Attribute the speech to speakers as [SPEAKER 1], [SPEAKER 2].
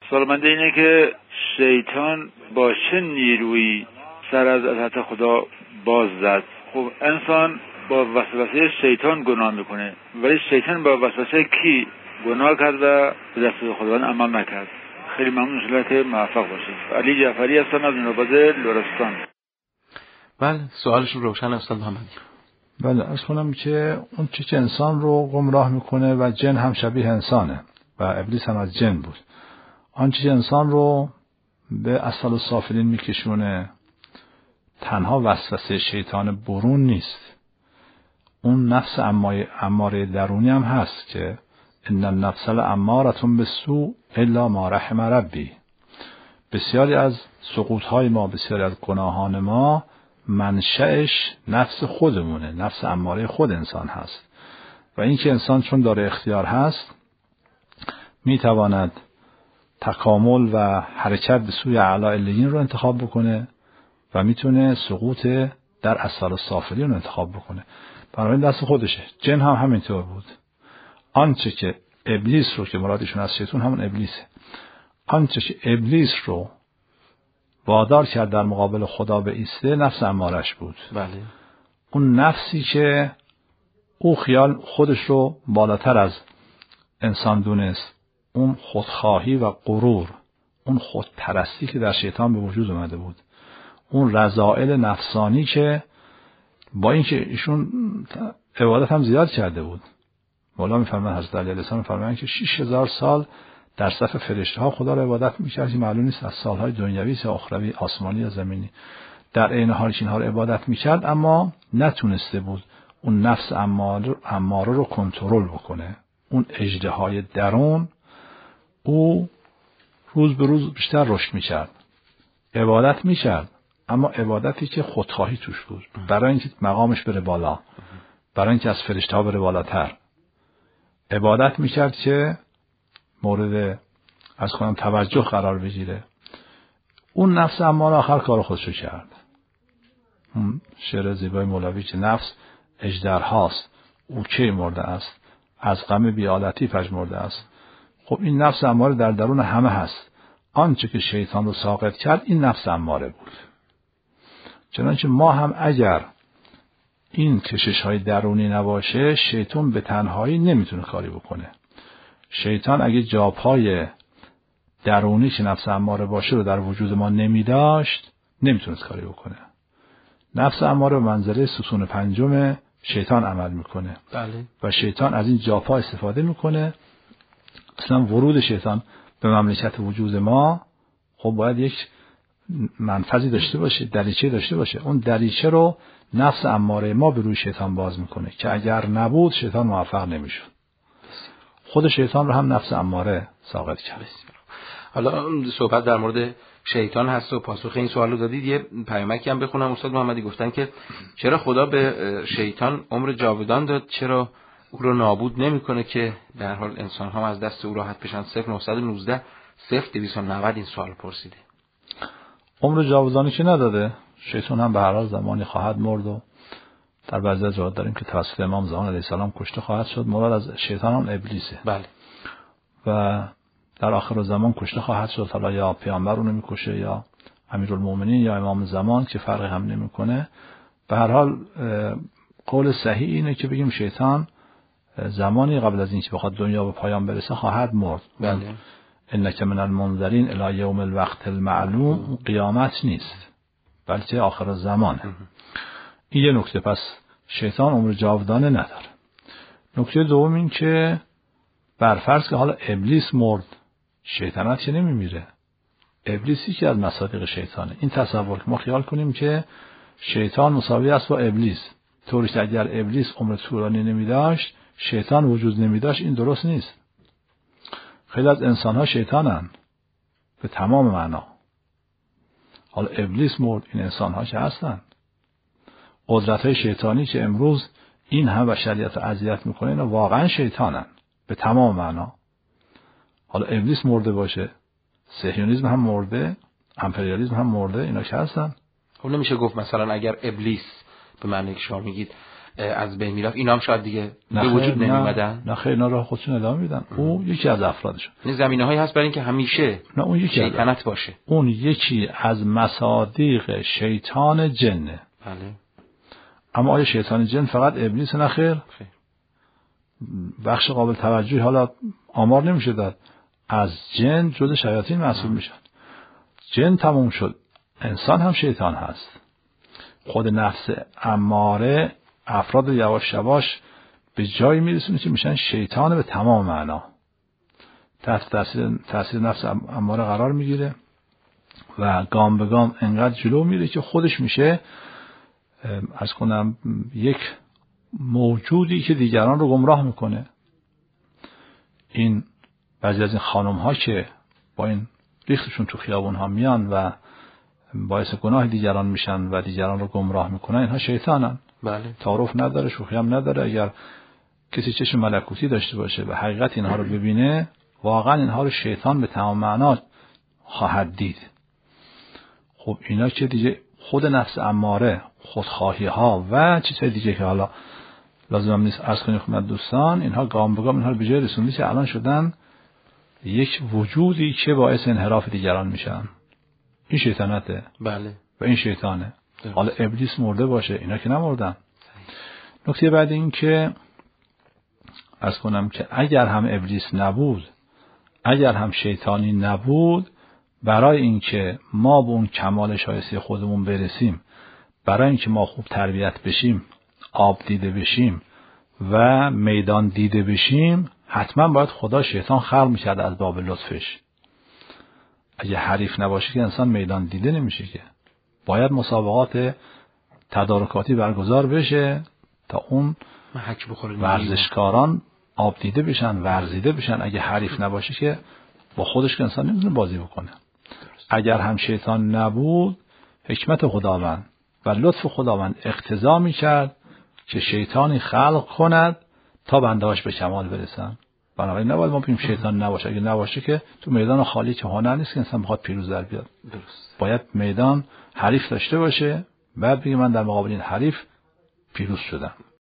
[SPEAKER 1] سوال من اینه که شیطان با چه نیرویی سر از عطا خدا باز زد؟ خب انسان با وسوسه شیطان گناه میکنه، ولی شیطان با وسوسه کی گناه کرد و به دست خداوند عمل نکرد؟ خیلی ممنون، انشالله که موفق باشید. علی جعفری هستم از نوبت لرستان.
[SPEAKER 2] بله، سوالش روشن استاد محمدی.
[SPEAKER 3] بله، از کنم که اون چه انسان رو گمراه میکنه و جن هم شبیه انسانه و ابلیس هم از جن بود. آن چه انسان رو به اسفل السافلین میکشونه تنها وسوسه شیطان برون نیست، اون نفس اماره درونی هم هست که ان النفس لاماره بالسوء الا ما رحم ربی. بسیاری از سقوط‌های ما، بسیاری از گناهان ما منشأش نفس خودمونه، نفس اماره خود انسان هست و این که انسان چون داره اختیار هست میتواند تکامل و حرکت به سوی اعلی علیین رو انتخاب بکنه و میتونه سقوط در اسفل السافلین رو انتخاب بکنه. بنابراین دست خودشه. جن هم همینطور بود. آنچه که ابلیس رو، که مرادشون از شیطان همون ابلیسه، آنچه که ابلیس رو وادار کرد در مقابل خدا به ایسته نفس امارش بود.
[SPEAKER 2] بله.
[SPEAKER 3] اون نفسی که او خیال خودش رو بالاتر از انسان دونست، اون خودخواهی و غرور، اون خودپرستی که در شیطان به وجود اومده بود، اون رذائل نفسانی که با اینکه ایشون عبادت هم زیاد کرده بود، مولا میفرمان، حضرت علی علیه السلام میفرمان که 6000 سال در صف فرشته ها خدا رو عبادت میکرد، معلوم نیست از سالهای دنیوی یا اخروی، آسمانی یا زمینی، در عین حال اینها رو عبادت میکرد، اما نتونسته بود اون نفس اماره رو کنترل بکنه. اون اژدهای درون او روز به روز بیشتر رشد میکرد، عبادت میکرد، اما عبادتی که خودخواهی توش بود، برای اینکه مقامش بره بالا، برای اینکه از فرشته ها بره بالاتر، عبادت میکرد که مورد از کنم توجه قرار بگیره. اون نفس اماره آخر کار خودشو کرد. اون شعر زیبای مولوی که نفس اژدرهاست، او کی مرده است، از غم بی‌آلتی پژمرده است. خب این نفس اماره در درون همه هست. آنچه که شیطان رو ساقط کرد این نفس اماره بود. چنانچه ما هم اگر این کشش های درونی نباشه، شیطان به تنهایی نمیتونه کاری بکنه. شیطان اگه جاپای درونی که نفس اماره باشه رو در وجود ما نمیداشت، نمیتونست کاری بکنه. نفس اماره به منزله ستون پنجم شیطان عمل میکنه.
[SPEAKER 2] بله. و
[SPEAKER 3] شیطان از این جاپا استفاده میکنه. اصلا ورود شیطان به مملکت وجود ما خب باید یک منفذی داشته باشه، دریچه داشته باشه. اون دریچه رو نفس اماره ما به روی شیطان باز میکنه که اگر نبود شیطان موفق نمیشد. خود شیطان رو هم نفس اماره ساقط کرد.
[SPEAKER 2] حالا صحبت در مورد شیطان هست و پاسخ این سوال رو دادید. یه پیامکی هم بخونم. استاد محمدی گفتن که چرا خدا به شیطان عمر جاودان داد، چرا او رو نابود نمیکنه که به هر حال انسان ها از دست او راحت بشن؟ 0919 0290 این سوال پرسیده.
[SPEAKER 3] عمر جاودانی که نداده، شیطان هم به هر حال زمانی خواهد مرد و در بعضی از روایات داریم که توسط امام زمان علیه السلام کشته خواهد شد. مراد از شیطان هم ابلیسه.
[SPEAKER 2] بله.
[SPEAKER 3] و در آخر زمان کشته خواهد شد. حالا یا پیامبر رو نمیکشه یا امیرالمومنین یا امام زمان، که فرقی هم نمیکنه. به هر حال قول صحیح اینه که بگیم شیطان زمانی قبل از اینکه بخواد دنیا به پایان برسه خواهد مرد.
[SPEAKER 2] بله.
[SPEAKER 3] انک من المنذرین الی یوم الوقت المعلوم، قیامت نیست بلکه آخر زمانه. این یه نکته. پس شیطان عمر جاودانه نداره. نکته دوم این که برفرض که حالا ابلیس مرد، شیطانت که نمیمیره. ابلیسی که از مصادیق شیطانه. این تصور که ما خیال کنیم که شیطان مساوی است با ابلیس، طوری که اگر ابلیس عمر طولانی نمیداشت شیطان وجود نمیداشت، این درست نیست. خیلی از انسان‌ها شیطانن به تمام معنا. حالا ابلیس مرد، این انسان‌ها که هستن، قدرت‌های شیطانی که امروز این هم بشریت رو اذیت می‌کنه، اینا واقعا شیطانن به تمام معنا. حالا ابلیس مرده باشه، صهیونیسم هم مرده، امپریالیسم هم مرده، اینا که هستن.
[SPEAKER 2] خب نمیشه گفت مثلا اگر ابلیس به معنی که شما میگید از بین میرفت، اینا هم شاید دیگه به وجود نمی‌اومدن.
[SPEAKER 3] نه خیر، اینا راه خودشون ادامه میدن. او یکی از افرادشون.
[SPEAKER 2] این زمینه‌هایی هست برای اینکه همیشه
[SPEAKER 3] نه اون یکی
[SPEAKER 2] شیطنت باشه.
[SPEAKER 3] اون یکی از مصادیق شیطان جنه.
[SPEAKER 2] بله.
[SPEAKER 3] اما آیا شیطان جن فقط ابلیس؟ نه خیر. بخش قابل توجهی حالا آمار نمیشه داد از جن جزء شیاطین محسوب میشن. جن تموم شد، انسان هم شیطان هست. خود نفس اماره افراد یواش یواش به جایی میرسونه که میشن شیطان به تمام معنا، تحت تاثیر نفس اماره قرار میگیره و گام به گام انقدر جلو میره که خودش میشه از کنم یک موجودی که دیگران رو گمراه میکنه. این بعضی از این خانم ها که با این ریختشون تو خیابون ها میان و باعث گناه دیگران میشن و دیگران رو گمراه میکنن، اینها شیطانن.
[SPEAKER 2] بله.
[SPEAKER 3] تعارف نداره، شوخی هم نداره. اگر کسی چشم ملکوتی داشته باشه و حقیقت اینها رو ببینه، واقعا اینها رو شیطان به تمام معنا خواهد دید. خب اینا که دیگه خود نفس اماره، خودخواهی ها و چیزهای دیگه که حالا لازم نیست عرض کنیم خدمت دوستان، اینها گام به گام اینها رو به جای رسوندی که الان شدن یک وجودی که باعث انحراف دیگران میشن. این شیطنته.
[SPEAKER 2] بله.
[SPEAKER 3] و این شیطانه. حالا ابلیس مرده باشه، اینا که نمردن. نکته بعد این که عرض کنم که اگر هم ابلیس نبود، اگر هم شیطانی نبود، برای اینکه ما به اون کمال شایسته خودمون برسیم، برای اینکه ما خوب تربیت بشیم، آب دیده بشیم و میدان دیده بشیم، حتما باید خدا شیطان خلق می‌کرد از باب لطفش. اگه حریف نباشه که انسان میدان دیده نمیشه، که باید مسابقات تدارکاتی برگزار بشه تا اون ورزشکاران آب دیده بشن، ورزیده بشن. اگه حریف نباشه که با خودش که انسان نمیتونه بازی بکنه. اگر هم شیطان نبود، حکمت خداوند و لطف خداوند اقتضا میکرد که شیطانی خلق کند تا بندهاش به کمال برسن. بنابراین نباید ما بگیم شیطان نباشه. اگه نباشه که تو میدان خالی که هنر نیست که انسان بخواد پیروز در بیاد.
[SPEAKER 2] درست.
[SPEAKER 3] باید میدان حریف داشته باشه، بعد بگه من در مقابل این حریف پیروز شدم.